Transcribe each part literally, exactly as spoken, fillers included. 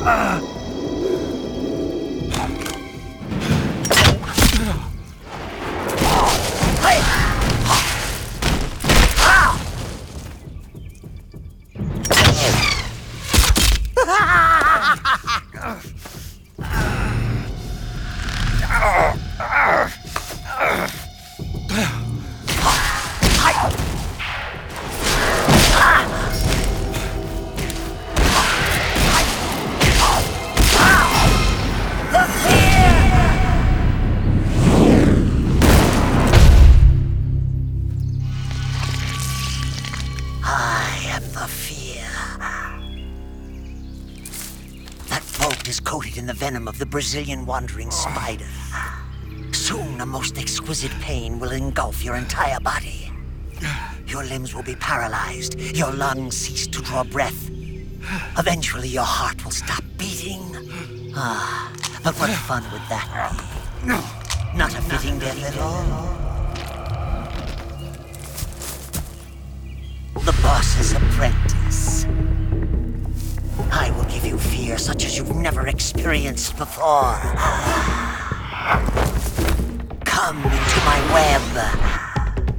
Coated in the venom of the Brazilian wandering spider. Soon a most exquisite pain will engulf your entire body. Your limbs will be paralyzed, your lungs cease to draw breath. Eventually your heart will stop beating. Ah, but what fun would that be? Not a fitting death at all. The boss's apprentice. I will give you fear such as you've never experienced before. Come into my web.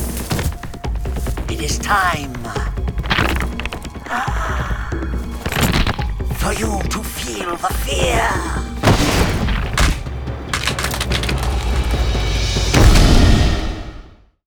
It is time for you to feel the fear.